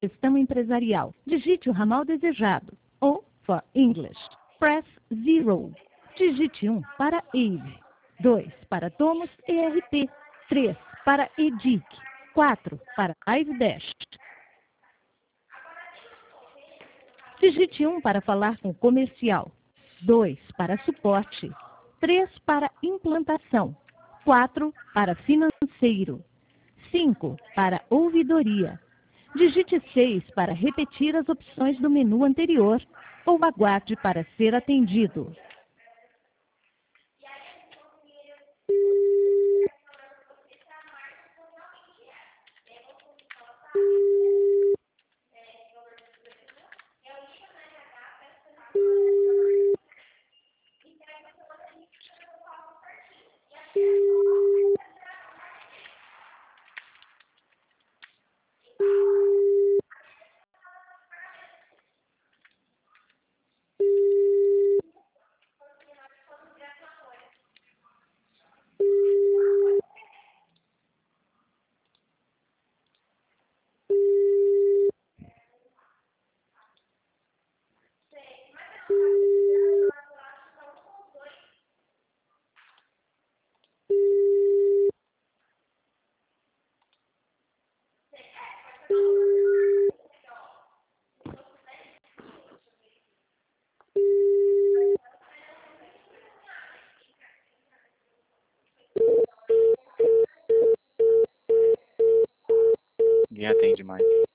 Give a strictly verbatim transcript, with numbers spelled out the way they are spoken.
Gestão empresarial. Digite o ramal desejado. Ou, for English, press zero. Digite um para A V E. dois para Tomos E R P. três para E D I C. quatro para Livedash. Digite um para falar com comercial. dois para suporte. três para implantação. quatro para financeiro. cinco para ouvidoria. Digite seis para repetir as opções do menu anterior ou aguarde para ser atendido. Ninguém atende mais.